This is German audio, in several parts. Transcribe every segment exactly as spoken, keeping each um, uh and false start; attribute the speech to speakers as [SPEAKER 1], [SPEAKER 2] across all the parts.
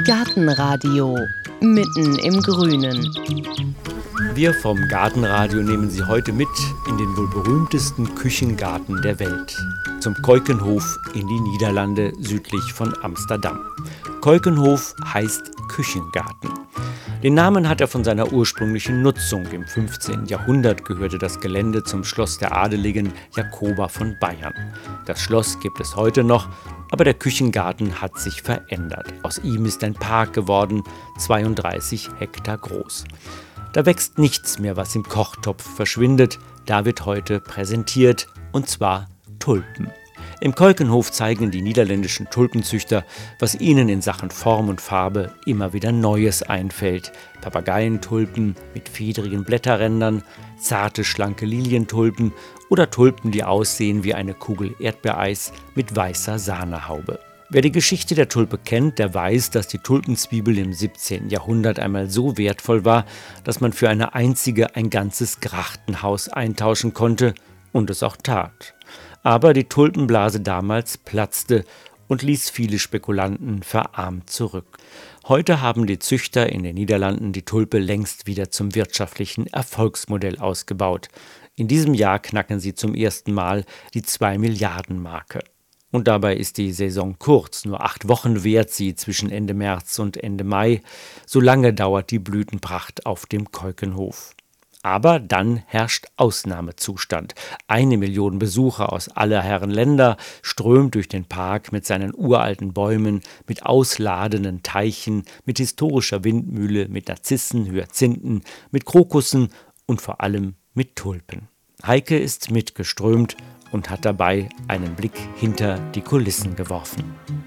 [SPEAKER 1] Gartenradio mitten im Grünen.
[SPEAKER 2] Wir vom Gartenradio nehmen Sie heute mit in den wohl berühmtesten Küchengarten der Welt, zum Keukenhof in die Niederlande südlich von Amsterdam. Keukenhof heißt Küchengarten. Den Namen hat er von seiner ursprünglichen Nutzung. Im fünfzehnten Jahrhundert gehörte das Gelände zum Schloss der Adeligen Jacoba von Bayern. Das Schloss gibt es heute noch, aber der Küchengarten hat sich verändert. Aus ihm ist ein Park geworden, zweiunddreißig Hektar groß. Da wächst nichts mehr, was im Kochtopf verschwindet. Da wird heute präsentiert, und zwar Tulpen. Im Keukenhof zeigen die niederländischen Tulpenzüchter, was ihnen in Sachen Form und Farbe immer wieder Neues einfällt. Papageientulpen mit fedrigen Blätterrändern, zarte, schlanke Lilientulpen oder Tulpen, die aussehen wie eine Kugel Erdbeereis mit weißer Sahnehaube. Wer die Geschichte der Tulpe kennt, der weiß, dass die Tulpenzwiebel im siebzehnten Jahrhundert einmal so wertvoll war, dass man für eine einzige ein ganzes Grachtenhaus eintauschen konnte und es auch tat. Aber die Tulpenblase damals platzte und ließ viele Spekulanten verarmt zurück. Heute haben die Züchter in den Niederlanden die Tulpe längst wieder zum wirtschaftlichen Erfolgsmodell ausgebaut. In diesem Jahr knacken sie zum ersten Mal die zwei Milliarden Marke. Und dabei ist die Saison kurz, nur acht Wochen währt sie zwischen Ende März und Ende Mai. So lange dauert die Blütenpracht auf dem Keukenhof. Aber dann herrscht Ausnahmezustand. Eine Million Besucher aus aller Herren Länder strömt durch den Park mit seinen uralten Bäumen, mit ausladenden Teichen, mit historischer Windmühle, mit Narzissen, Hyazinthen, mit Krokussen und vor allem mit Tulpen. Heike ist mitgeströmt und hat dabei einen Blick hinter die Kulissen geworfen.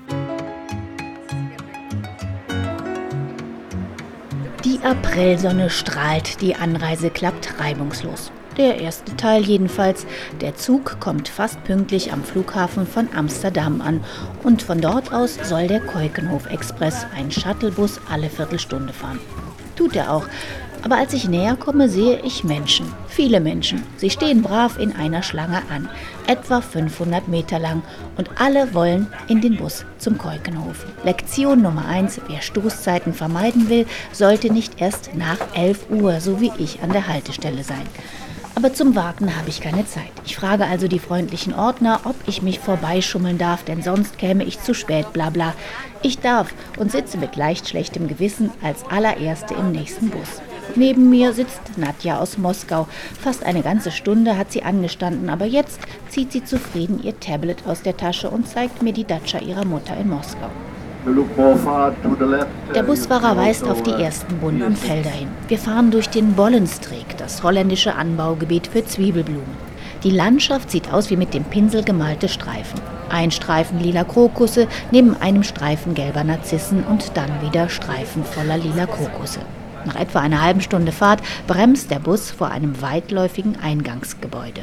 [SPEAKER 3] Die Aprilsonne strahlt, die Anreise klappt reibungslos. Der erste Teil jedenfalls. Der Zug kommt fast pünktlich am Flughafen von Amsterdam an und von dort aus soll der Keukenhof-Express, ein Shuttlebus, alle Viertelstunde fahren. Tut er auch. Aber als ich näher komme, sehe ich Menschen. Viele Menschen. Sie stehen brav in einer Schlange an. Etwa fünfhundert Meter lang. Und alle wollen in den Bus zum Keukenhof. Lektion Nummer eins. Wer Stoßzeiten vermeiden will, sollte nicht erst nach elf Uhr, so wie ich, an der Haltestelle sein. Aber zum Warten habe ich keine Zeit. Ich frage also die freundlichen Ordner, ob ich mich vorbeischummeln darf, denn sonst käme ich zu spät, bla bla. Ich darf und sitze mit leicht schlechtem Gewissen als allererste im nächsten Bus. Neben mir sitzt Nadja aus Moskau. Fast eine ganze Stunde hat sie angestanden, aber jetzt zieht sie zufrieden ihr Tablet aus der Tasche und zeigt mir die Datscha ihrer Mutter in Moskau. Der Busfahrer weist auf die ersten bunten Felder hin. Wir fahren durch den Bollenstreek, das holländische Anbaugebiet für Zwiebelblumen. Die Landschaft sieht aus wie mit dem Pinsel gemalte Streifen. Ein Streifen lila Krokusse, neben einem Streifen gelber Narzissen und dann wieder Streifen voller lila Krokusse. Nach etwa einer halben Stunde Fahrt bremst der Bus vor einem weitläufigen Eingangsgebäude.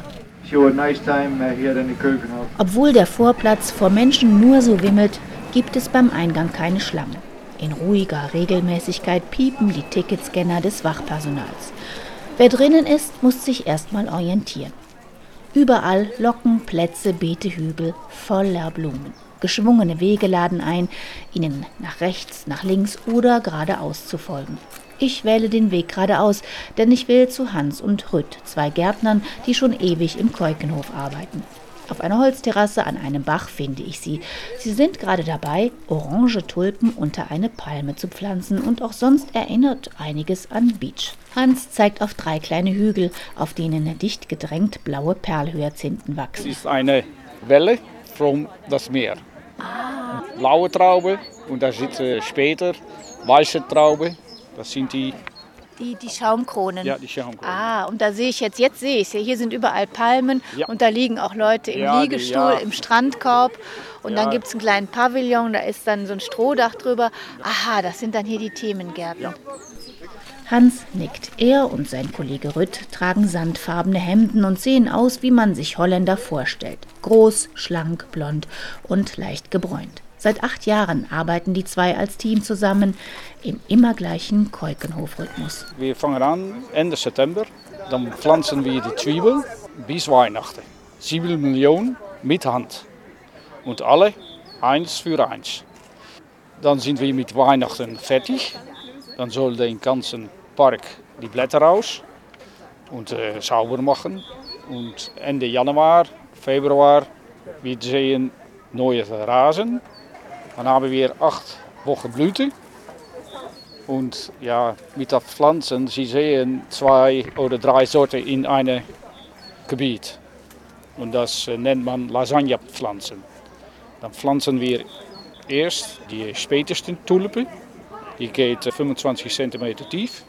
[SPEAKER 3] Obwohl der Vorplatz vor Menschen nur so wimmelt, gibt es beim Eingang keine Schlange. In ruhiger Regelmäßigkeit piepen die Ticketscanner des Wachpersonals. Wer drinnen ist, muss sich erstmal orientieren. Überall Locken, Plätze, Beete, Hügel voller Blumen. Geschwungene Wege laden ein, ihnen nach rechts, nach links oder geradeaus zu folgen. Ich wähle den Weg geradeaus, denn ich will zu Hans und Rütt, zwei Gärtnern, die schon ewig im Keukenhof arbeiten. Auf einer Holzterrasse an einem Bach finde ich sie. Sie sind gerade dabei, orange Tulpen unter eine Palme zu pflanzen und auch sonst erinnert einiges an Beach. Hans zeigt auf drei kleine Hügel, auf denen dicht gedrängt blaue Perlhyazinthen wachsen.
[SPEAKER 4] Das ist eine Welle von das Meer.
[SPEAKER 3] Ah.
[SPEAKER 4] Blaue Traube und da sitzen später weiße Traube. Das sind die...
[SPEAKER 3] Die, die Schaumkronen.
[SPEAKER 4] Ja, die Schaumkronen.
[SPEAKER 3] Ah, und da sehe ich jetzt, jetzt sehe ich es. Hier sind überall Palmen
[SPEAKER 4] ja.
[SPEAKER 3] und da liegen auch Leute im
[SPEAKER 4] ja,
[SPEAKER 3] Liegestuhl,
[SPEAKER 4] die, ja.
[SPEAKER 3] im Strandkorb. Und
[SPEAKER 4] ja.
[SPEAKER 3] dann gibt es einen kleinen Pavillon, da ist dann so ein Strohdach drüber. Aha, das sind dann hier die Themengärten. Ja. Hans nickt. Er und sein Kollege Rütt tragen sandfarbene Hemden und sehen aus, wie man sich Holländer vorstellt. Groß, schlank, blond und leicht gebräunt. Seit acht Jahren arbeiten die zwei als Team zusammen im immer gleichen Keukenhof-Rhythmus.
[SPEAKER 4] Wir fangen an Ende September, dann pflanzen wir die Zwiebeln bis Weihnachten. Sieben Millionen mit Hand und alle eins für eins. Dann sind wir mit Weihnachten fertig. Dann soll den ganzen Park die Blätter raus und äh, sauber machen. Und Ende Januar, Februar, wir sehen neue Rasen. Dann haben wir acht Wochen Blüte. Und ja, mit den Pflanzen, Sie sehen zwei oder drei Sorten in einem Gebiet. Und das äh, nennt man Lasagne-Pflanzen. Dann pflanzen wir erst die spätesten Tulpen. Die geht äh, fünfundzwanzig Zentimeter tief.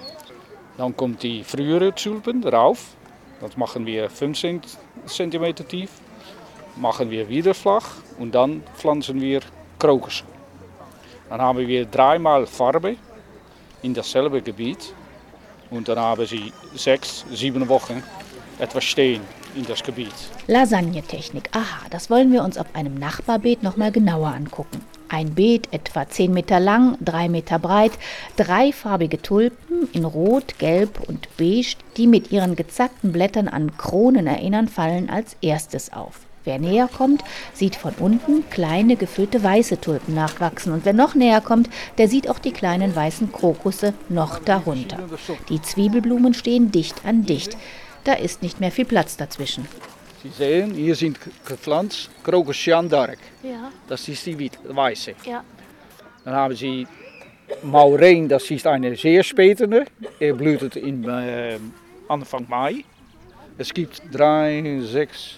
[SPEAKER 4] Dann kommt die frühere Tulpen drauf. Das machen wir fünfzehn Zentimeter tief. Machen wir wieder flach und dann pflanzen wir Krokussen. Dann haben wir dreimal Farbe in dasselbe Gebiet. Und dann haben Sie sechs, sieben Wochen etwas stehen in das Gebiet.
[SPEAKER 3] Lasagne-Technik, aha, das wollen wir uns auf einem Nachbarbeet noch mal genauer angucken. Ein Beet etwa zehn Meter lang, drei Meter breit, dreifarbige Tulpen in Rot, Gelb und Beige, die mit ihren gezackten Blättern an Kronen erinnern, fallen als erstes auf. Wer näher kommt, sieht von unten kleine gefüllte weiße Tulpen nachwachsen. Und wer noch näher kommt, der sieht auch die kleinen weißen Krokusse noch darunter. Die Zwiebelblumen stehen dicht an dicht. Da ist nicht mehr viel Platz dazwischen.
[SPEAKER 4] Sie sehen, hier sind gepflanzt Crocus Jeanne d'Arc.
[SPEAKER 3] Ja.
[SPEAKER 4] Das ist die weiße.
[SPEAKER 3] Ja.
[SPEAKER 4] Dann haben Sie Maureen, das ist eine sehr spätere. Er blüht in äh, Anfang Mai. Es gibt drei, sechs,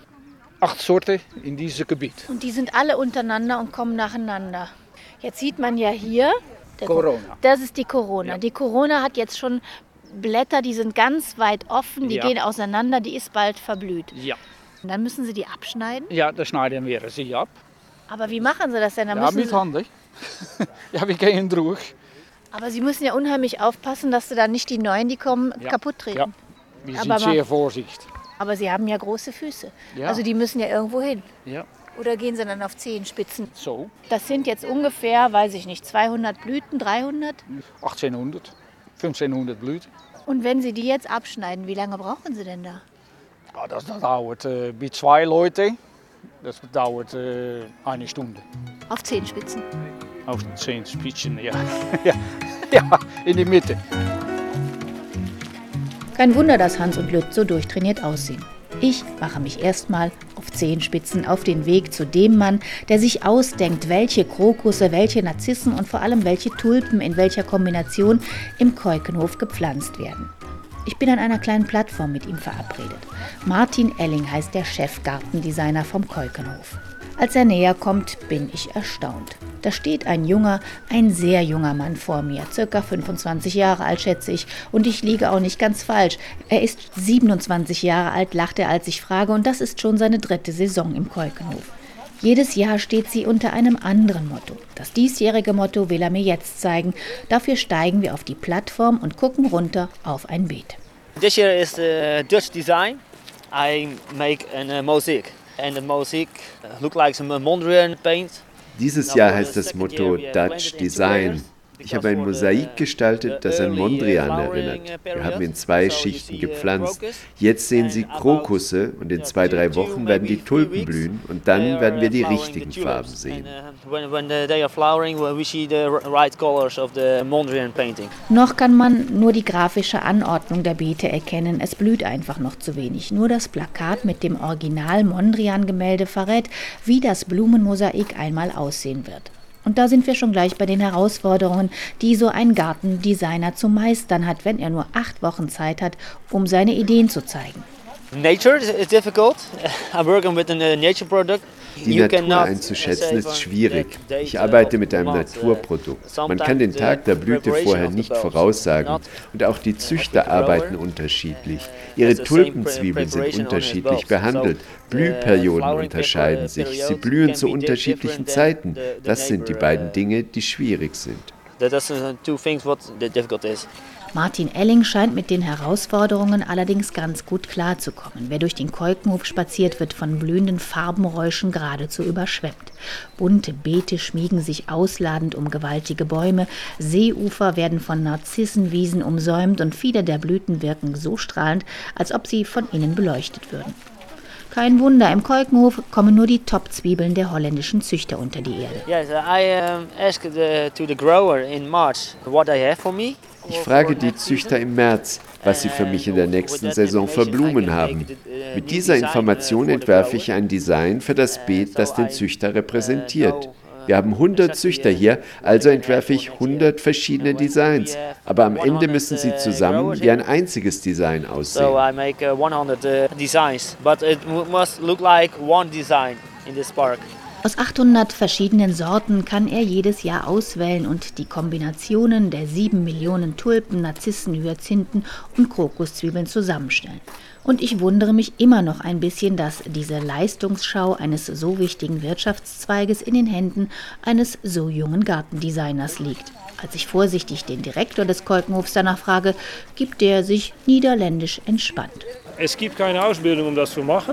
[SPEAKER 4] acht Sorten in diesem Gebiet.
[SPEAKER 3] Und die sind alle untereinander und kommen nacheinander. Jetzt sieht man ja hier, der
[SPEAKER 4] Corona.
[SPEAKER 3] Das ist die Corona.
[SPEAKER 4] Ja.
[SPEAKER 3] Die Corona hat jetzt schon Blätter, die sind ganz weit offen, die
[SPEAKER 4] Ja.
[SPEAKER 3] gehen auseinander, die ist bald verblüht.
[SPEAKER 4] Ja.
[SPEAKER 3] Und dann müssen Sie die abschneiden.
[SPEAKER 4] Ja, das schneiden wir sie ab.
[SPEAKER 3] Aber wie machen Sie das denn? Dann
[SPEAKER 4] Ja,
[SPEAKER 3] müssen
[SPEAKER 4] mit
[SPEAKER 3] Sie,
[SPEAKER 4] Handen. Ja, wir gehen durch.
[SPEAKER 3] aber Sie müssen ja unheimlich aufpassen, dass Sie dann nicht die neuen, die kommen,
[SPEAKER 4] Ja.
[SPEAKER 3] kaputt treten.
[SPEAKER 4] Ja. Wir sind
[SPEAKER 3] Aber ma-
[SPEAKER 4] sehr vorsichtig.
[SPEAKER 3] Aber Sie haben ja große Füße.
[SPEAKER 4] Ja.
[SPEAKER 3] Also die müssen ja irgendwo hin.
[SPEAKER 4] Ja.
[SPEAKER 3] Oder gehen Sie dann auf Zehenspitzen?
[SPEAKER 4] So,
[SPEAKER 3] Das sind jetzt ungefähr, weiß ich nicht, zweihundert Blüten, dreihundert.
[SPEAKER 4] achtzehnhundert, fünfzehnhundert Blüten.
[SPEAKER 3] Und wenn Sie die jetzt abschneiden, wie lange brauchen Sie denn da?
[SPEAKER 4] Ja, das, das dauert äh, mit zwei Leuten, das dauert äh, eine Stunde.
[SPEAKER 3] Auf Zehenspitzen.
[SPEAKER 4] Auf zehn Spitzen, ja. ja. Ja, in die Mitte.
[SPEAKER 3] Kein Wunder, dass Hans und Lütt so durchtrainiert aussehen. Ich mache mich erstmal auf Zehenspitzen auf den Weg zu dem Mann, der sich ausdenkt, welche Krokusse, welche Narzissen und vor allem welche Tulpen in welcher Kombination im Keukenhof gepflanzt werden. Ich bin an einer kleinen Plattform mit ihm verabredet. Martin Elling heißt der Chefgartendesigner vom Keukenhof. Als er näher kommt, bin ich erstaunt. Da steht ein junger, ein sehr junger Mann vor mir, circa fünfundzwanzig Jahre alt, schätze ich. Und ich liege auch nicht ganz falsch. Er ist siebenundzwanzig Jahre alt, lacht er, als ich frage, und das ist schon seine dritte Saison im Keukenhof. Jedes Jahr steht sie unter einem anderen Motto. Das diesjährige Motto will er mir jetzt zeigen. Dafür steigen wir auf die Plattform und gucken runter auf ein Beet.
[SPEAKER 5] This year is uh, Dutch design. I make a uh, mosaic. And the mosaic uh, look like some Mondrian paint.
[SPEAKER 6] Dieses Jahr heißt das Motto Dutch Design. Ich habe ein Mosaik gestaltet, das an Mondrian erinnert. Wir haben in zwei Schichten gepflanzt. Jetzt sehen Sie Krokusse und in zwei, drei Wochen werden die Tulpen blühen und dann werden wir die richtigen Farben sehen.
[SPEAKER 3] Noch kann man nur die grafische Anordnung der Beete erkennen. Es blüht einfach noch zu wenig. Nur das Plakat mit dem Original Mondrian-Gemälde verrät, wie das Blumenmosaik einmal aussehen wird. Und da sind wir schon gleich bei den Herausforderungen, die so ein Gartendesigner zu meistern hat, wenn er nur acht Wochen Zeit hat, um seine Ideen zu zeigen.
[SPEAKER 5] Nature is difficult. I'm working with a nature product.
[SPEAKER 6] Die Natur einzuschätzen ist schwierig. Ich arbeite mit einem Naturprodukt. Man kann den Tag der Blüte vorher nicht voraussagen und auch die Züchter arbeiten unterschiedlich. Ihre Tulpenzwiebeln sind unterschiedlich behandelt. Blühperioden unterscheiden sich. Sie blühen zu unterschiedlichen Zeiten. Das sind die beiden Dinge, die schwierig sind.
[SPEAKER 3] Martin Elling scheint mit den Herausforderungen allerdings ganz gut klarzukommen. Wer durch den Keukenhof spaziert, wird von blühenden Farbenräuschen geradezu überschwemmt. Bunte Beete schmiegen sich ausladend um gewaltige Bäume, Seeufer werden von Narzissenwiesen umsäumt und viele der Blüten wirken so strahlend, als ob sie von innen beleuchtet würden. Kein Wunder, im Keukenhof kommen nur die Top-Zwiebeln der holländischen Züchter unter die Erde.
[SPEAKER 5] Yes, I um, asked the, to the grower in March what they have for me.
[SPEAKER 6] Ich frage die Züchter im März, was sie für mich in der nächsten Saison für Blumen haben. Mit dieser Information entwerfe ich ein Design für das Beet, das den Züchter repräsentiert. Wir haben hundert Züchter hier, also entwerfe ich hundert verschiedene Designs. Aber am Ende müssen sie zusammen wie ein einziges Design aussehen.
[SPEAKER 5] So I make hundred designs, but it must look like one design in this park.
[SPEAKER 3] Aus achthundert verschiedenen Sorten kann er jedes Jahr auswählen und die Kombinationen der sieben Millionen Tulpen, Narzissen, Hyazinthen und Krokuszwiebeln zusammenstellen. Und ich wundere mich immer noch ein bisschen, dass diese Leistungsschau eines so wichtigen Wirtschaftszweiges in den Händen eines so jungen Gartendesigners liegt. Als ich vorsichtig den Direktor des Keukenhofs danach frage, gibt er sich niederländisch entspannt.
[SPEAKER 7] Es gibt keine Ausbildung, um das zu machen.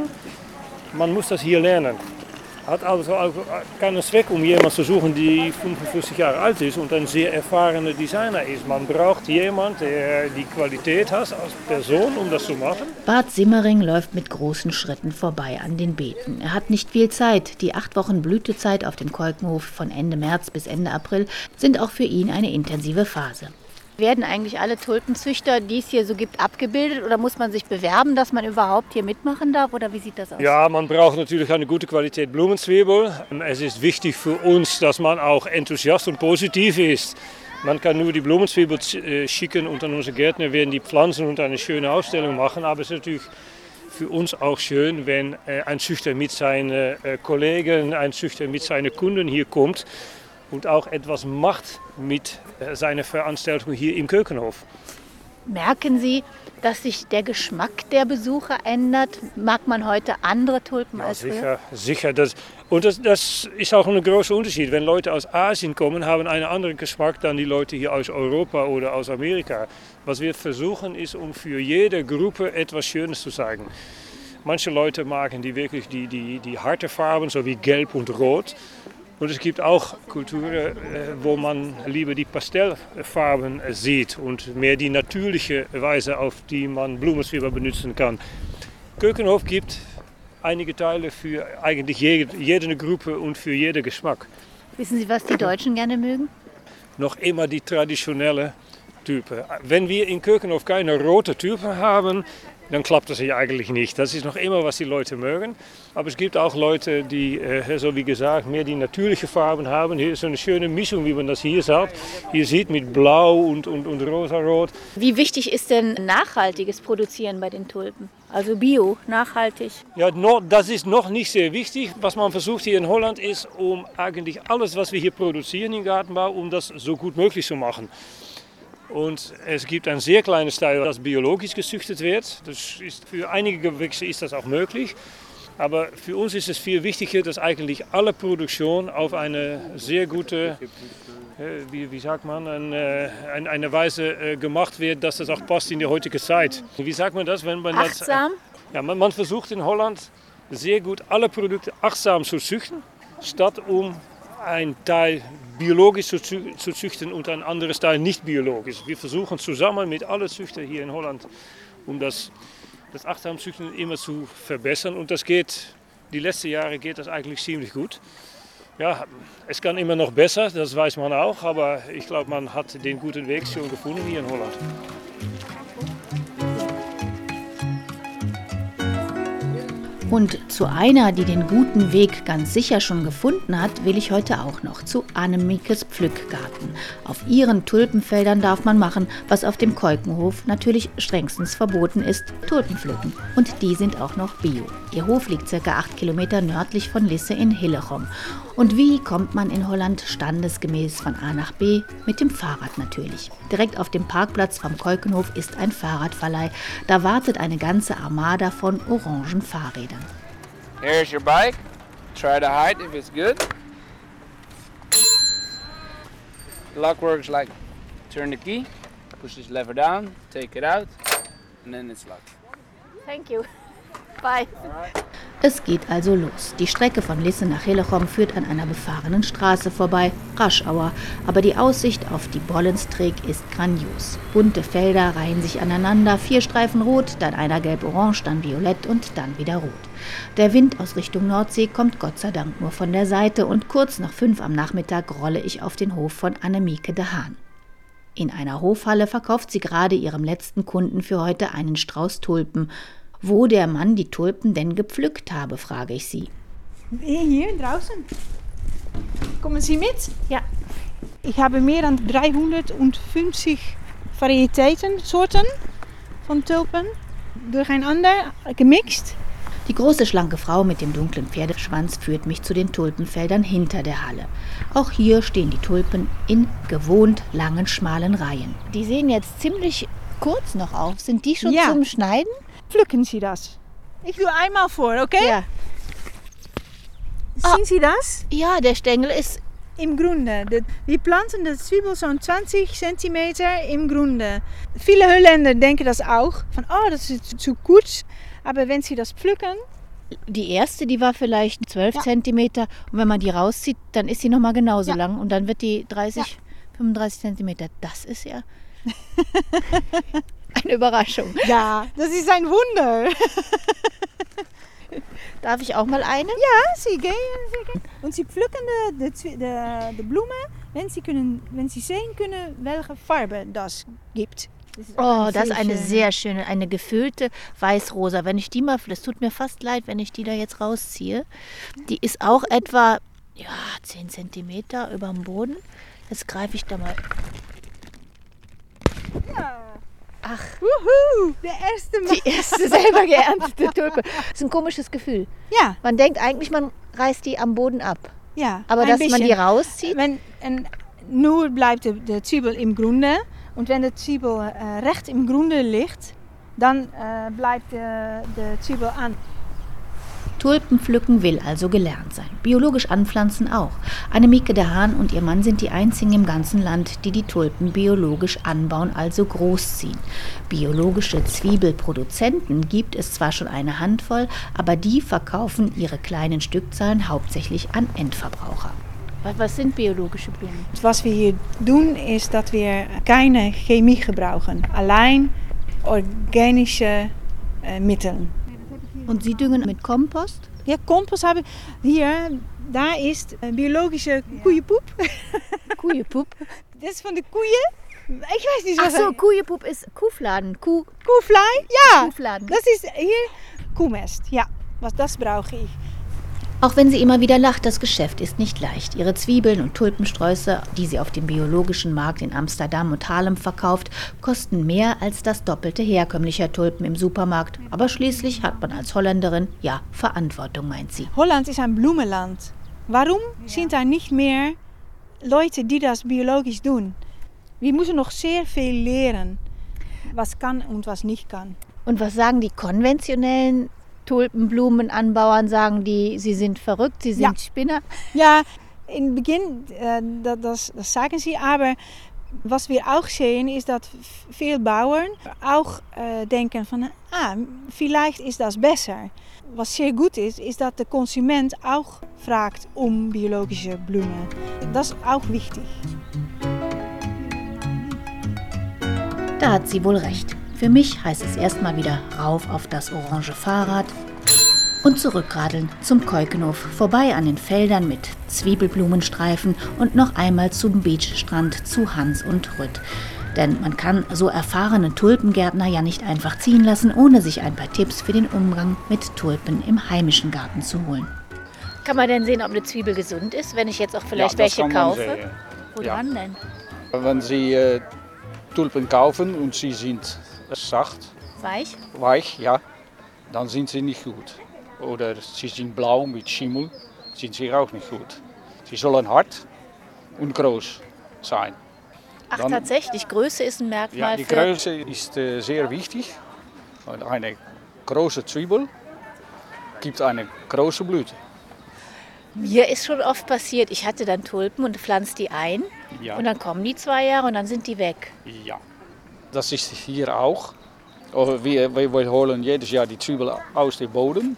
[SPEAKER 7] Man muss das hier lernen. Hat also keinen Zweck, um jemanden zu suchen, der fünfundfünfzig Jahre alt ist und ein sehr erfahrener Designer ist. Man braucht jemanden, der die Qualität hat als Person, um das zu machen.
[SPEAKER 3] Bart Simmering läuft mit großen Schritten vorbei an den Beeten. Er hat nicht viel Zeit. Die acht Wochen Blütezeit auf dem Keukenhof von Ende März bis Ende April sind auch für ihn eine intensive Phase.
[SPEAKER 8] Werden eigentlich alle Tulpenzüchter, die es hier so gibt, abgebildet oder muss man sich bewerben, dass man überhaupt hier mitmachen darf oder wie sieht das aus?
[SPEAKER 7] Ja, man braucht natürlich eine gute Qualität Blumenzwiebel. Es ist wichtig für uns, dass man auch enthusiast und positiv ist. Man kann nur die Blumenzwiebel schicken und an unsere Gärtner werden die pflanzen und eine schöne Ausstellung machen. Aber es ist natürlich für uns auch schön, wenn ein Züchter mit seinen Kollegen, ein Züchter mit seinen Kunden hier kommt und auch etwas macht mit seiner Veranstaltung hier im Keukenhof.
[SPEAKER 8] Merken Sie, dass sich der Geschmack der Besucher ändert? Mag man heute andere Tulpen
[SPEAKER 7] ja,
[SPEAKER 8] als
[SPEAKER 7] sicher,
[SPEAKER 8] früher?
[SPEAKER 7] Sicher. Das, und das, das ist auch ein großer Unterschied. Wenn Leute aus Asien kommen, haben einen anderen Geschmack dann die Leute hier aus Europa oder aus Amerika. Was wir versuchen, ist, um für jede Gruppe etwas Schönes zu zeigen. Manche Leute mögen die wirklich die, die, die harte Farben, so wie Gelb und Rot. Und es gibt auch Kulturen, wo man lieber die Pastellfarben sieht und mehr die natürliche Weise, auf die man Blumenzwiebel benutzen kann. Keukenhof gibt einige Teile für eigentlich jede, jede Gruppe und für jeden Geschmack.
[SPEAKER 8] Wissen Sie, was die Deutschen gerne mögen?
[SPEAKER 7] Noch immer die traditionelle Typen. Wenn wir in Keukenhof keine rote Typen haben, dann klappt das hier eigentlich nicht. Das ist noch immer, was die Leute mögen. Aber es gibt auch Leute, die, äh, so wie gesagt, mehr die natürliche Farben haben. Hier ist so eine schöne Mischung, wie man das hier sieht. Hier sieht mit Blau und, und, und Rosarot.
[SPEAKER 8] Wie wichtig ist denn nachhaltiges Produzieren bei den Tulpen? Also Bio, nachhaltig?
[SPEAKER 7] Ja, no, das ist noch nicht sehr wichtig. Was man versucht hier in Holland ist, um eigentlich alles, was wir hier produzieren im Gartenbau, um das so gut möglich zu machen. Und es gibt ein sehr kleines Teil, das biologisch gezüchtet wird. Das ist, für einige Gewächse ist das auch möglich. Aber für uns ist es viel wichtiger, dass eigentlich alle Produktion auf eine sehr gute, äh, wie, wie sagt man, eine, eine Weise äh, gemacht wird, dass das auch passt in die heutige Zeit. Wie sagt man das? Wenn man
[SPEAKER 8] achtsam?
[SPEAKER 7] Das, ja, man, man versucht in Holland sehr gut alle Produkte achtsam zu züchten, statt um ein Teil biologisch zu, zu züchten und ein anderes Teil nicht biologisch. Wir versuchen zusammen mit allen Züchtern hier in Holland, um das, das Achtsamzüchten immer zu verbessern. Und das geht, die letzten Jahre geht das eigentlich ziemlich gut. Ja, es kann immer noch besser, das weiß man auch, aber ich glaube, man hat den guten Weg schon gefunden hier in Holland.
[SPEAKER 3] Und zu einer, die den guten Weg ganz sicher schon gefunden hat, will ich heute auch noch, zu Annemiekes Pflückgarten. Auf ihren Tulpenfeldern darf man machen, was auf dem Keukenhof natürlich strengstens verboten ist, Tulpen pflücken. Und die sind auch noch bio. Ihr Hof liegt ca. acht Kilometer nördlich von Lisse in Hillegom. Und wie kommt man in Holland standesgemäß von A nach B? Mit dem Fahrrad natürlich. Direkt auf dem Parkplatz vom Keukenhof ist ein Fahrradverleih. Da wartet eine ganze Armada von orangen Fahrrädern.
[SPEAKER 9] Here's your bike. Try to hide if it's good. The lock works like turn the key, push this lever down, take it out, and then it's locked.
[SPEAKER 8] Thank you. Bye.
[SPEAKER 3] Es geht also los. Die Strecke von Lisse nach Hillegom führt an einer befahrenen Straße vorbei, Raschauer. Aber die Aussicht auf die Bollenstreek ist grandios. Bunte Felder reihen sich aneinander, vier Streifen rot, dann einer gelb-orange, dann violett und dann wieder rot. Der Wind aus Richtung Nordsee kommt Gott sei Dank nur von der Seite und kurz nach fünf am Nachmittag rolle ich auf den Hof von Annemieke de Haan. In einer Hofhalle verkauft sie gerade ihrem letzten Kunden für heute einen Strauß Tulpen. Wo der Mann die Tulpen denn gepflückt habe, frage ich sie.
[SPEAKER 10] Hier draußen. Kommen Sie mit?
[SPEAKER 8] Ja.
[SPEAKER 10] Ich habe mehr als dreihundertfünfzig Varietäten, Sorten von Tulpen durcheinander gemixt.
[SPEAKER 3] Die große, schlanke Frau mit dem dunklen Pferdeschwanz führt mich zu den Tulpenfeldern hinter der Halle. Auch hier stehen die Tulpen in gewohnt langen, schmalen Reihen.
[SPEAKER 8] Die sehen jetzt ziemlich kurz noch auf. Sind die schon
[SPEAKER 10] ja.
[SPEAKER 8] zum Schneiden?
[SPEAKER 10] Pflücken Sie das. Ich tue einmal vor, okay?
[SPEAKER 8] Ja.
[SPEAKER 10] Zien Sie das?
[SPEAKER 8] Ja, der Stängel ist
[SPEAKER 10] im Grunde. Wir planten die Zwiebel so zwanzig Zentimeter im Grunde. Viele Holländer denken das auch. Von, oh, das ist zu kurz. Aber wenn Sie das pflücken...
[SPEAKER 8] Die erste, die war vielleicht zwölf ja. Zentimeter. Und wenn man die rauszieht, dann ist sie nochmal genauso ja. lang. Und dann wird die dreißig, ja. fünfunddreißig Zentimeter. Das ist ja eine Überraschung.
[SPEAKER 10] Ja, das ist ein Wunder.
[SPEAKER 8] Darf ich auch mal eine?
[SPEAKER 10] Ja, Sie gehen. Sie gehen. Und Sie pflücken de, de, de, de Blumen, wenn Sie, können, wenn Sie sehen können, welche Farbe das gibt.
[SPEAKER 8] Das oh, das ist eine sehr schöne, eine gefüllte Weißrosa. Wenn ich die mal, das tut mir fast leid, wenn ich die da jetzt rausziehe. Die ist auch etwa ja, zehn Zentimeter über dem Boden. Jetzt greife ich da mal.
[SPEAKER 10] Ja.
[SPEAKER 8] Ach,
[SPEAKER 10] Wuhu, der erste Mal.
[SPEAKER 8] Die erste selber geerntete Tulpe. Das ist ein komisches Gefühl.
[SPEAKER 10] Ja.
[SPEAKER 8] Man denkt eigentlich, man reißt die am Boden ab.
[SPEAKER 10] Ja.
[SPEAKER 8] Aber dass bisschen. man die rauszieht.
[SPEAKER 10] Wenn, en, nur bleibt de, de Zwiebel im Grunde. Und wenn de Zwiebel äh, recht im Grunde liegt, dann äh, bleibt de, de Zwiebel an.
[SPEAKER 3] Tulpenpflücken will also gelernt sein. Biologisch anpflanzen auch. Annemieke de Haan und ihr Mann sind die einzigen im ganzen Land, die die Tulpen biologisch anbauen, also großziehen. Biologische Zwiebelproduzenten gibt es zwar schon eine Handvoll, aber die verkaufen ihre kleinen Stückzahlen hauptsächlich an Endverbraucher.
[SPEAKER 8] Was sind biologische Blumen?
[SPEAKER 10] Was wir hier doen is dat wir keine Chemie gebruiken, allein organische äh, Mittel.
[SPEAKER 8] Und Sie düngen mit Kompost?
[SPEAKER 10] Ja, Kompost haben hier, da ist biologische Koeienpoep.
[SPEAKER 8] Koeienpoep?
[SPEAKER 10] Das ist von den Koeien. Ich weiß nicht, was.
[SPEAKER 8] Ach so, Koeienpoep ist Kuhfladen. Kuh.
[SPEAKER 10] Kuhflei? Ja.
[SPEAKER 8] Kuhfladen.
[SPEAKER 10] Das ist hier Kuhmest. Ja, was das brauche ich.
[SPEAKER 3] Auch wenn sie immer wieder lacht, das Geschäft ist nicht leicht. Ihre Zwiebeln und Tulpensträuße, die sie auf dem biologischen Markt in Amsterdam und Haarlem verkauft, kosten mehr als das Doppelte herkömmlicher Tulpen im Supermarkt. Aber schließlich hat man als Holländerin ja Verantwortung, meint sie.
[SPEAKER 10] Holland ist ein Blumenland. Warum sind da nicht mehr Leute, die das biologisch tun? Wir müssen noch sehr viel lernen, was kann und was nicht kann.
[SPEAKER 8] Und was sagen die konventionellen Tulpenblumenanbauern, sagen die, sie sind verrückt, sie sind ja. Spinner?
[SPEAKER 10] Ja, in Beginn, äh, das, das sagen sie, aber was wir auch sehen, ist, dass viele Bauern auch äh, denken von, ah, vielleicht ist das besser. Was sehr gut ist, ist, dass der Konsument auch fragt um biologische Blumen. Das ist auch wichtig.
[SPEAKER 3] Da hat sie wohl recht. Für mich heißt es erstmal wieder rauf auf das orange Fahrrad und zurückradeln zum Keukenhof, vorbei an den Feldern mit Zwiebelblumenstreifen und noch einmal zum Beachstrand zu Hans und Rütt. Denn man kann so erfahrene Tulpengärtner ja nicht einfach ziehen lassen, ohne sich ein paar Tipps für den Umgang mit Tulpen im heimischen Garten zu holen.
[SPEAKER 8] Kann man denn sehen, ob eine Zwiebel gesund ist, wenn ich jetzt auch vielleicht
[SPEAKER 4] ja,
[SPEAKER 8] welche kaufe?
[SPEAKER 4] Sehen.
[SPEAKER 8] Woran
[SPEAKER 4] ja.
[SPEAKER 8] denn?
[SPEAKER 4] Wenn Sie äh, Tulpen kaufen und sie sind sacht,
[SPEAKER 8] weich,
[SPEAKER 4] weich, ja, dann sind sie nicht gut. Oder sie sind blau mit Schimmel, sind sie auch nicht gut. Sie sollen hart und groß sein.
[SPEAKER 8] Ach
[SPEAKER 4] dann,
[SPEAKER 8] tatsächlich, Größe ist ein Merkmal.
[SPEAKER 4] Ja, die
[SPEAKER 8] für
[SPEAKER 4] Größe ist äh, sehr wichtig. Eine große Zwiebel gibt eine große Blüte.
[SPEAKER 8] Mir ist schon oft passiert, ich hatte dann Tulpen und pflanze die ein
[SPEAKER 4] ja.
[SPEAKER 8] und dann kommen die zwei Jahre und dann sind die weg.
[SPEAKER 4] Ja, das ist hier auch. Wir, wir holen jedes Jahr die Zwiebel aus dem Boden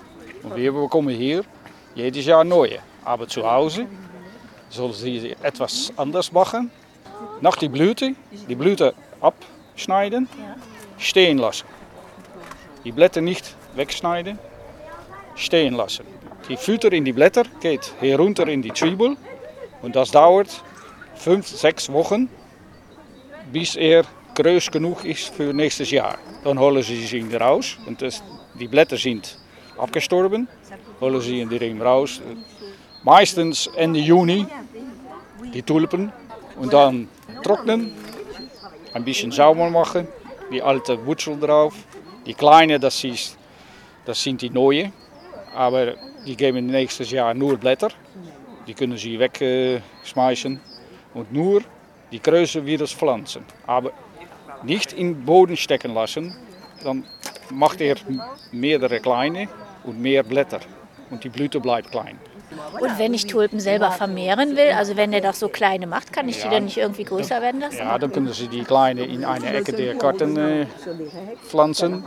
[SPEAKER 4] Und wir bekommen hier jedes Jahr neue. Aber zu Hause sollen sie etwas anders machen. Nach die Blüte, die Blüte abschneiden, stehen lassen. Die Blätter nicht wegschneiden, stehen lassen. Die Futter in die Blätter geht herunter in die Zwiebel und das dauert fünf, sechs Wochen, bis er groß genug ist für nächstes Jahr. Dann holen sie ihn raus und das, die Blätter sind abgestorben, holen sie ihn raus. Meistens Ende Juni die Tulpen und dann trocknen, ein bisschen sauber machen, die alte Wurzel drauf. Die kleinen, das, ist, das sind die neue, aber die geben nächstes Jahr nur Blätter. Die können sie wegschmeißen und nur die Größe wieder pflanzen. Aber nicht in den Boden stecken lassen, dann macht er mehrere kleine und mehr Blätter und die Blüte bleibt klein.
[SPEAKER 8] Und wenn ich Tulpen selber vermehren will, also wenn der doch so kleine macht, kann ich die dann nicht irgendwie größer werden lassen?
[SPEAKER 4] Ja, dann können Sie die kleine in eine Ecke der Garten äh, pflanzen,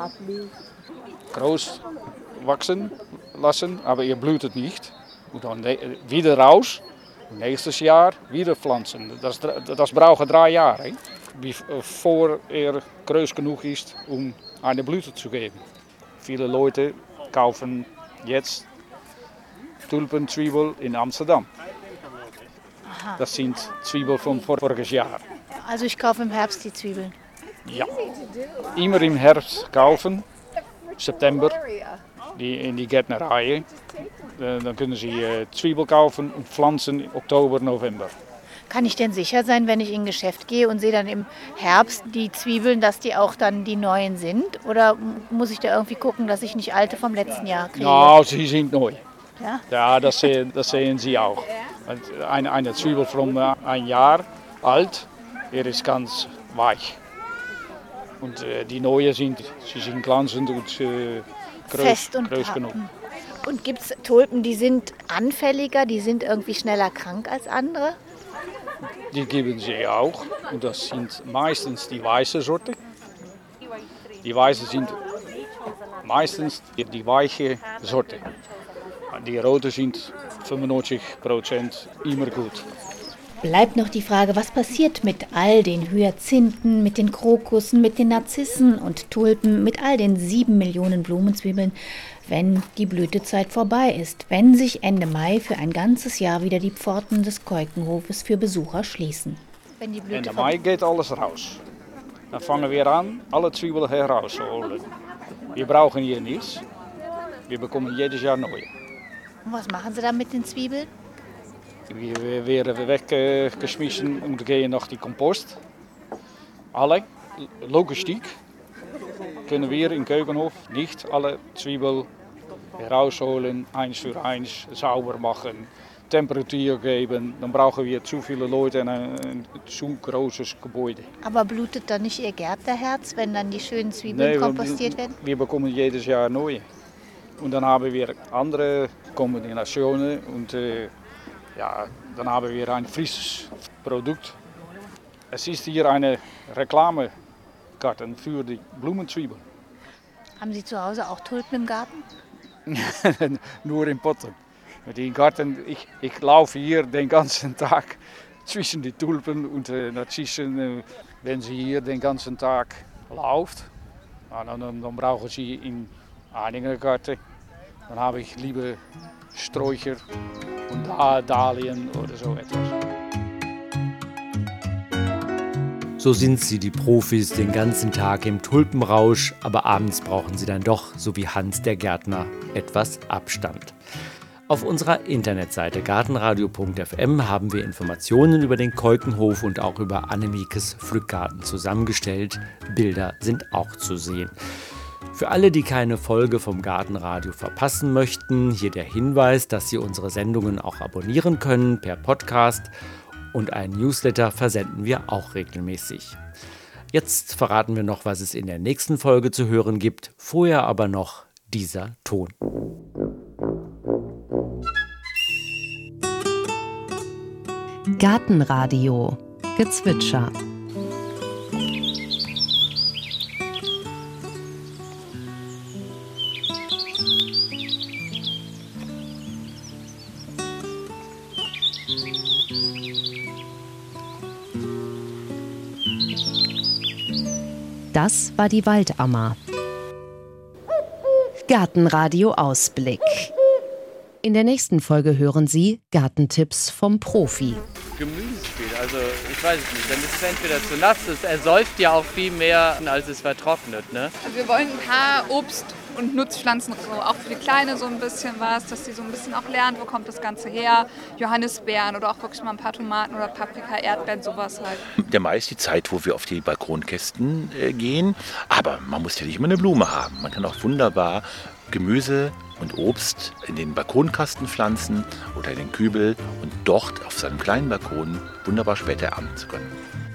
[SPEAKER 4] groß wachsen lassen, aber ihr blühtet nicht. Und dann wieder raus und nächstes Jahr wieder pflanzen. Das, das braucht drei Jahre, bevor er groß genug ist, um eine Blüte zu geben. Viele Leute kaufen jetzt Tulpenzwiebel in Amsterdam.
[SPEAKER 8] Aha.
[SPEAKER 4] Das sind Zwiebeln von voriges Jahr.
[SPEAKER 8] Also ich kaufe im Herbst die Zwiebeln?
[SPEAKER 4] Ja, immer im Herbst kaufen, September, die in die Gärtnerei. Dann können Sie Zwiebel kaufen und pflanzen im Oktober, November.
[SPEAKER 8] Kann ich denn sicher sein, wenn ich in ein Geschäft gehe und sehe dann im Herbst die Zwiebeln, dass die auch dann die neuen sind? Oder muss ich da irgendwie gucken, dass ich nicht alte vom letzten Jahr kriege?
[SPEAKER 4] Ja, sie sind neu.
[SPEAKER 8] Ja,
[SPEAKER 4] ja das, sehen, das sehen Sie auch. Eine, eine Zwiebel von ein Jahr alt, er ist ganz weich. Und äh, die neuen sind, sie sind glanzend und äh, groß,
[SPEAKER 8] fest und
[SPEAKER 4] groß genug.
[SPEAKER 8] Und gibt es Tulpen, die sind anfälliger, die sind irgendwie schneller krank als andere?
[SPEAKER 4] Die geben sie auch. Und das sind meistens die weiße Sorte. Die weiße sind meistens die weiche Sorte. Die rote sind fünfundneunzig Prozent immer gut.
[SPEAKER 3] Bleibt noch die Frage, was passiert mit all den Hyazinthen, mit den Krokussen, mit den Narzissen und Tulpen, mit all den sieben Millionen Blumenzwiebeln, wenn die Blütezeit vorbei ist, wenn sich Ende Mai für ein ganzes Jahr wieder die Pforten des Keukenhofes für Besucher schließen.
[SPEAKER 8] Wenn die Blüte
[SPEAKER 4] Ende Mai geht alles raus. Dann fangen wir an, alle Zwiebeln herauszuholen. Wir brauchen hier nichts. Wir bekommen jedes Jahr neue.
[SPEAKER 8] Und was machen Sie dann mit den Zwiebeln?
[SPEAKER 4] Wir werden weggeschmissen und gehen nach die Kompost. Alle Logistik können wir im Keukenhof nicht alle Zwiebeln herausholen, eins für eins sauber machen, Temperatur geben. Dann brauchen wir zu viele Leute und ein, ein zu großes Gebäude.
[SPEAKER 8] Aber blutet dann nicht Ihr Gärtnerherz, wenn dann die schönen Zwiebeln nee, kompostiert werden?
[SPEAKER 4] Wir bekommen jedes Jahr neue. Und dann haben wir andere Kombinationen und äh, ja, dann haben wir ein frisches Produkt. Es ist hier eine Reklamegarten für die Blumenzwiebeln.
[SPEAKER 8] Haben Sie zu Hause auch Tulpen im Garten?
[SPEAKER 4] Nur in Potten. Die Garten, ich, ich laufe hier den ganzen Tag zwischen die Tulpen und äh, Narzissen. Wenn Sie hier den ganzen Tag läuft, dann, dann, dann brauchen Sie in einigen Garten. Dann habe ich lieber Sträucher und Dahlien oder so etwas.
[SPEAKER 2] So sind sie, die Profis, den ganzen Tag im Tulpenrausch, aber abends brauchen sie dann doch, so wie Hans der Gärtner, etwas Abstand. Auf unserer Internetseite gartenradio punkt f m haben wir Informationen über den Keukenhof und auch über Annemiekes Pflückgarten zusammengestellt. Bilder sind auch zu sehen. Für alle, die keine Folge vom Gartenradio verpassen möchten, hier der Hinweis, dass Sie unsere Sendungen auch abonnieren können per Podcast und ein Newsletter versenden wir auch regelmäßig. Jetzt verraten wir noch, was es in der nächsten Folge zu hören gibt, vorher aber noch dieser Ton.
[SPEAKER 1] Gartenradio Gezwitscher. Das war die Waldammer. Gartenradio Ausblick. In der nächsten Folge hören Sie Gartentipps vom Profi.
[SPEAKER 11] Gemüse spielt, also ich weiß es nicht, dann ist es entweder zu nass, es ersäuft ja auch viel mehr, als es vertrocknet. Ne?
[SPEAKER 12] Also wir wollen ein paar Obst- und Nutzpflanzen, so auch für die Kleine so ein bisschen was, dass sie so ein bisschen auch lernt, wo kommt das Ganze her, Johannisbeeren oder auch wirklich mal ein paar Tomaten oder Paprika, Erdbeeren, sowas halt.
[SPEAKER 13] Der Mai ist die Zeit, wo wir auf die Balkonkästen äh, gehen, aber man muss ja nicht immer eine Blume haben. Man kann auch wunderbar Gemüse und Obst in den Balkonkasten pflanzen oder in den Kübel und dort auf seinem kleinen Balkon wunderbar später ernten zu können.